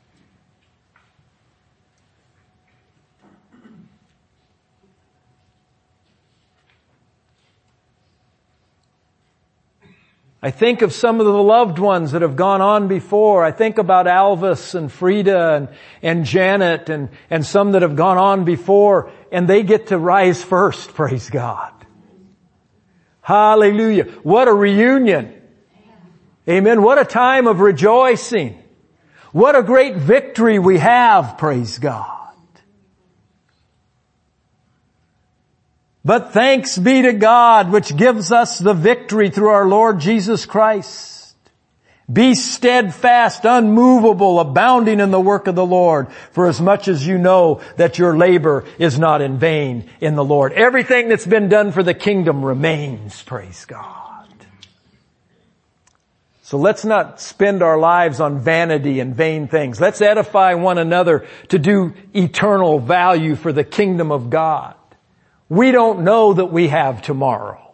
I think of some of the loved ones that have gone on before. I think about Alvis and Frida and, and Janet and, and some that have gone on before, and they get to rise first, praise God. Hallelujah. What a reunion. Amen. What a time of rejoicing. What a great victory we have, praise God. But thanks be to God which gives us the victory through our Lord Jesus Christ. Be steadfast, unmovable, abounding in the work of the Lord, for as much as you know that your labor is not in vain in the Lord. Everything that's been done for the kingdom remains, praise God. So let's not spend our lives on vanity and vain things. Let's edify one another to do eternal value for the kingdom of God. We don't know that we have tomorrow.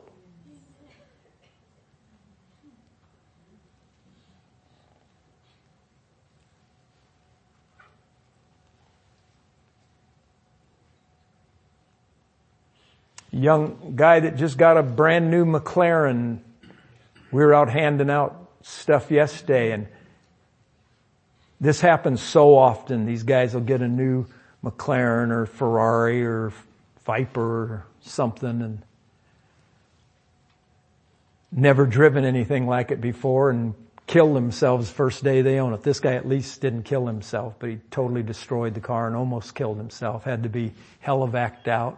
Young guy that just got a brand new McLaren. We were out handing out stuff yesterday, and this happens so often. These guys will get a new McLaren or Ferrari or Viper or something and never driven anything like it before and kill themselves first day they own it. This guy at least didn't kill himself, but he totally destroyed the car and almost killed himself. Had to be helivac'd out.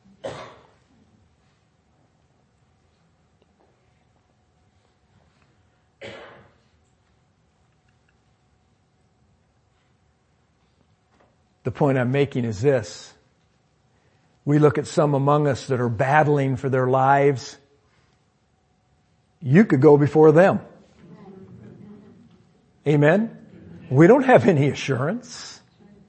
The point I'm making is this. We look at some among us that are battling for their lives. You could go before them. Amen? We don't have any assurance.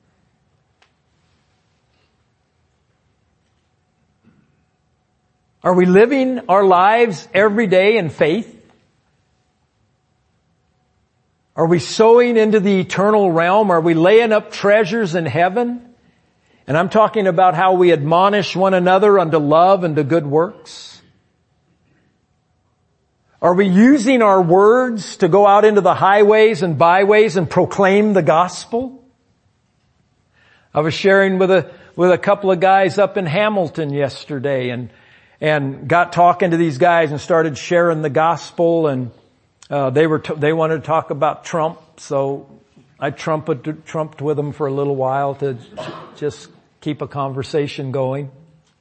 Are we living our lives every day in faith? Are we sowing into the eternal realm? Are we laying up treasures in heaven? And I'm talking about how we admonish one another unto love and to good works. Are we using our words to go out into the highways and byways and proclaim the gospel? I was sharing with a, with a couple of guys up in Hamilton yesterday and, and got talking to these guys and started sharing the gospel, and, uh, they were, t- they wanted to talk about Trump, so I trumped, trumped with them for a little while to j- just keep a conversation going.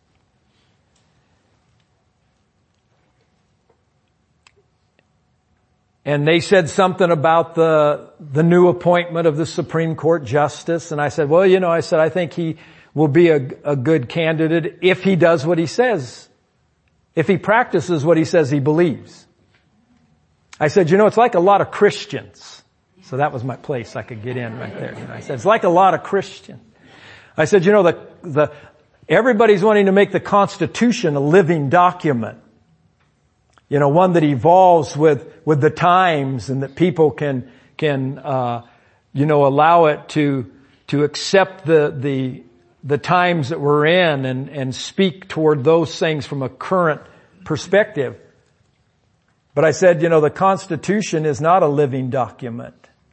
And they said something about the, the new appointment of the Supreme Court Justice. And I said, well, you know, I said, I think he will be a, a good candidate if he does what he says. If he practices what he says he believes. I said, you know, it's like a lot of Christians. So that was my place I could get in right there. And I said, it's like a lot of Christians. I said, you know, the, the, everybody's wanting to make the Constitution a living document. You know, one that evolves with, with the times, and that people can, can, uh, you know, allow it to, to accept the, the, the times that we're in and, and speak toward those things from a current perspective. But I said, you know, the Constitution is not a living document.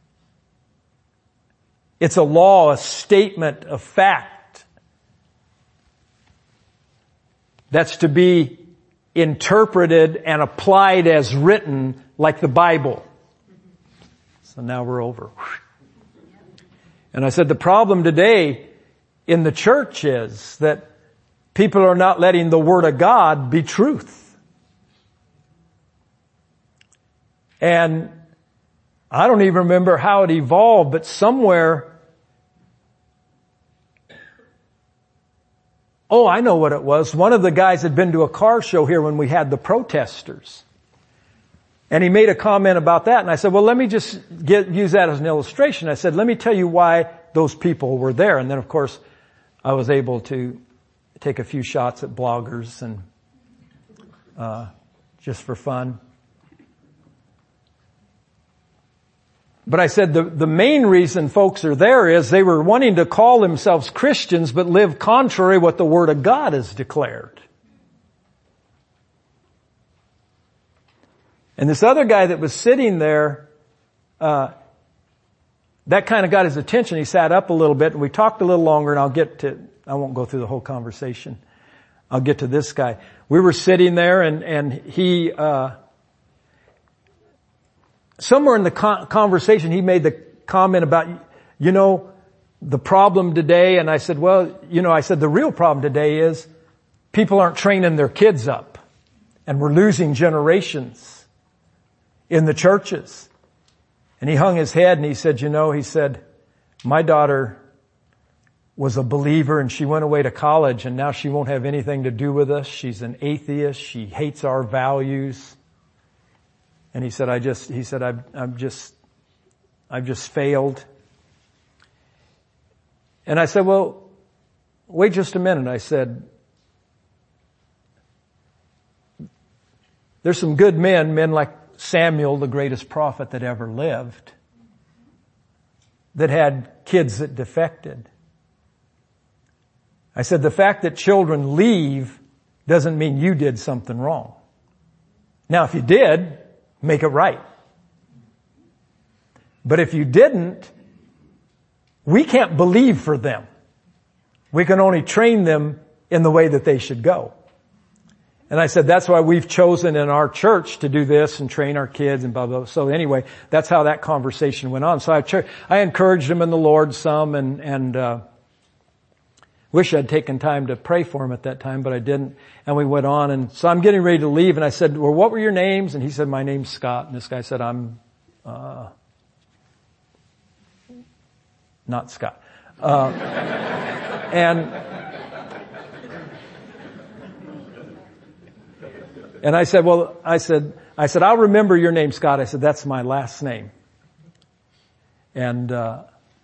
It's a law, a statement of fact that's to be interpreted and applied as written, like the Bible. So now we're over. And I said the problem today in the church is that people are not letting the Word of God be truth. And I don't even remember how it evolved, but somewhere, oh, I know what it was. One of the guys had been to a car show here when we had the protesters. And he made a comment about that. And I said, well, let me just get, use that as an illustration. I said, let me tell you why those people were there. And then, of course, I was able to take a few shots at bloggers and, uh, just for fun. But I said the, the main reason folks are there is they were wanting to call themselves Christians but live contrary to what the Word of God has declared. And this other guy that was sitting there, uh, that kind of got his attention. He sat up a little bit and we talked a little longer, and I'll get to, I won't go through the whole conversation. I'll get to this guy. We were sitting there and, and he, uh, somewhere in the con- conversation, he made the comment about, you know, the problem today. And I said, well, you know, I said, the real problem today is people aren't training their kids up, and we're losing generations in the churches. And he hung his head and he said, you know, he said, my daughter was a believer and she went away to college and now she won't have anything to do with us. She's an atheist. She hates our values. And he said, I just, he said, I've, I'm just, I've just failed. And I said, well, wait just a minute. I said, there's some good men, men like Samuel, the greatest prophet that ever lived, that had kids that defected. I said, the fact that children leave doesn't mean you did something wrong. Now, if you did, make it right. But if you didn't, we can't believe for them. We can only train them in the way that they should go. And I said, that's why we've chosen in our church to do this and train our kids and blah, blah, blah. So anyway, that's how that conversation went on. So I, ch- I encouraged him in the Lord some and, and, uh, wish I'd taken time to pray for him at that time, but I didn't. And we went on. And so I'm getting ready to leave. And I said, well, what were your names? And he said, my name's Scott. And this guy said, I'm, uh, not Scott. Uh, and, And I said, well, I said, I said, I'll remember your name, Scott. I said, that's my last name. And, uh,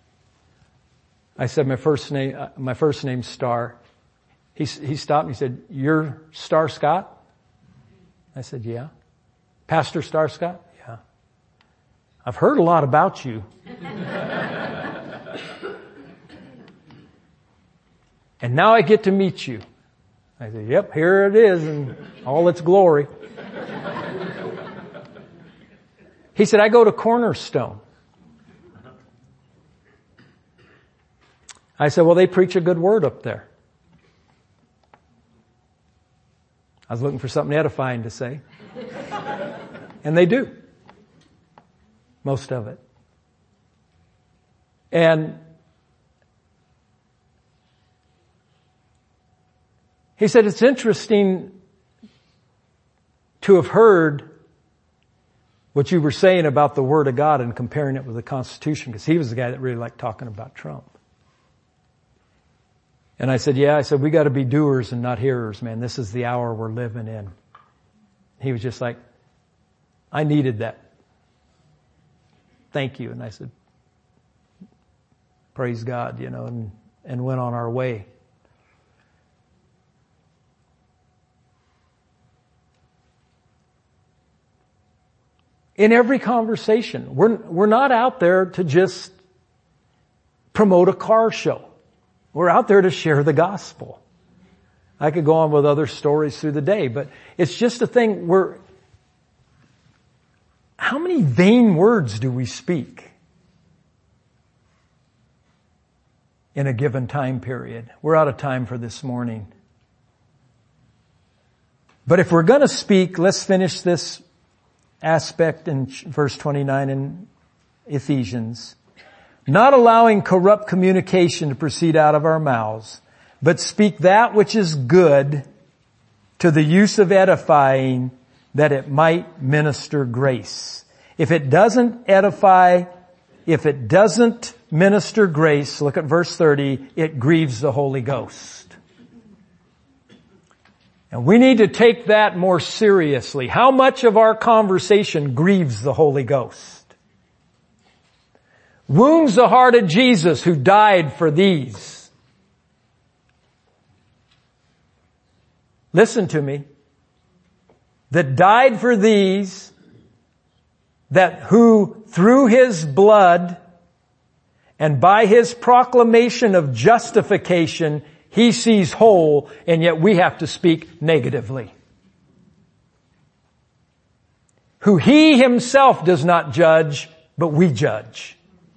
I said, my first name, uh, my first name's Star. He, he stopped and he said, you're Star Scott? I said, yeah. Pastor Star Scott? Yeah. I've heard a lot about you. And now I get to meet you. I said, yep, here it is in all its glory. He said, I go to Cornerstone. I said, well, they preach a good word up there. I was looking for something edifying to say. And they do. Most of it. And he said, it's interesting to have heard what you were saying about the Word of God and comparing it with the Constitution, because he was the guy that really liked talking about Trump. And I said, yeah, I said, we got to be doers and not hearers, man. This is the hour we're living in. He was just like, I needed that. Thank you. And I said, praise God, you know, and, and went on our way. In every conversation, we're, we're not out there to just promote a car show. We're out there to share the gospel. I could go on with other stories through the day, but it's just a thing where how many vain words do we speak in a given time period? We're out of time for this morning. But if we're going to speak, let's finish this aspect in verse twenty-nine in Ephesians. Not allowing corrupt communication to proceed out of our mouths, but speak that which is good to the use of edifying, that it might minister grace. If it doesn't edify, if it doesn't minister grace, look at verse thirty, it grieves the Holy Ghost. And we need to take that more seriously. How much of our conversation grieves the Holy Ghost? Wounds the heart of Jesus who died for these. Listen to me. That died for these, that who through His blood and by His proclamation of justification, He sees whole, and yet we have to speak negatively. Who He Himself does not judge, but we judge.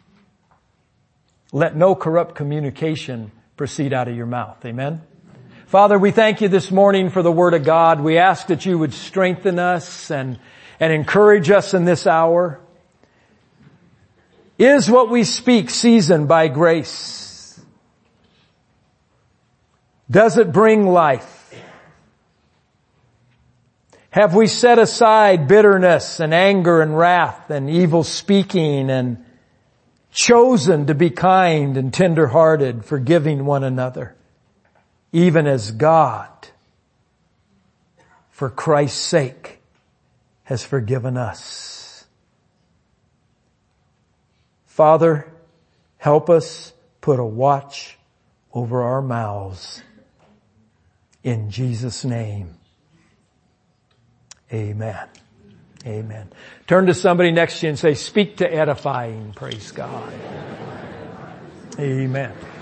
Let no corrupt communication proceed out of your mouth. Amen. Father, we thank you this morning for the Word of God. We ask that you would strengthen us and, and encourage us in this hour. Is what we speak seasoned by grace? Does it bring life? Have we set aside bitterness and anger and wrath and evil speaking and chosen to be kind and tender-hearted, forgiving one another, even as God, for Christ's sake, has forgiven us? Father, help us put a watch over our mouths. In Jesus' name, amen. Amen. Turn to somebody next to you and say, speak to edifying. Praise God. Amen.